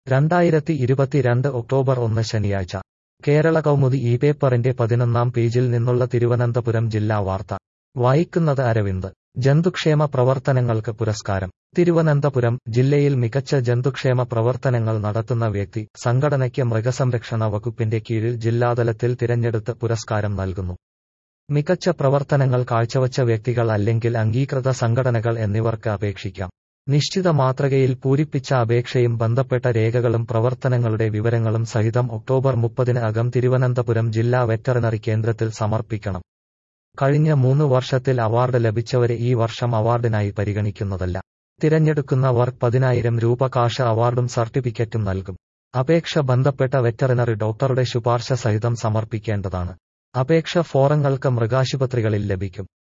2022 October 1 ശനിയാഴ്ച കേരള കൗമുദി ഈ പേപ്പറിന്റെ 11-ാം പേജിൽ നിന്നുള്ള തിരുവനന്തപുരം ജില്ലാ വാർത്ത വായിക്കുന്നത് അരവിന്ദ്. ജന്തുക്ഷേമ പ്രവർത്തനങ്ങൾക്ക് പുരസ്കാരം. തിരുവനന്തപുരം ജില്ലയിൽ മികച്ച ജന്തുക്ഷേമ പ്രവർത്തനങ്ങൾ നടത്തുന്ന വ്യക്തി, സംഘടനയ്ക്ക് മൃഗസംരക്ഷണ വകുപ്പിന്റെ കീഴിൽ ജില്ലാതലത്തിൽ തിരഞ്ഞെടുത്ത് പുരസ്കാരം നൽകുന്നു. മികച്ച പ്രവർത്തനങ്ങൾ കാഴ്ചവച്ച വ്യക്തികൾ അല്ലെങ്കിൽ അംഗീകൃത സംഘടനകൾ എന്നിവർക്ക് അപേക്ഷിക്കാം. നിശ്ചിത മാതൃകയിൽ പൂരിപ്പിച്ച അപേക്ഷയും ബന്ധപ്പെട്ട രേഖകളും പ്രവർത്തനങ്ങളുടെ വിവരങ്ങളും സഹിതം ഒക്ടോബർ 30 അകം തിരുവനന്തപുരം ജില്ലാ വെറ്ററിനറി കേന്ദ്രത്തിൽ സമർപ്പിക്കണം. കഴിഞ്ഞ 3 വർഷത്തിൽ അവാർഡ് ലഭിച്ചവരെ ഈ വർഷം അവാർഡിനായി പരിഗണിക്കുന്നതല്ല. തിരഞ്ഞെടുക്കുന്നവർ 10,000 രൂപ കാഷ് അവാർഡും സർട്ടിഫിക്കറ്റും നൽകും. അപേക്ഷ ബന്ധപ്പെട്ട വെറ്ററിനറി ഡോക്ടറുടെ ശുപാർശ സഹിതം സമർപ്പിക്കേണ്ടതാണ്. അപേക്ഷ ഫോറങ്ങൾക്ക് മൃഗാശുപത്രികളിൽ ലഭിക്കും.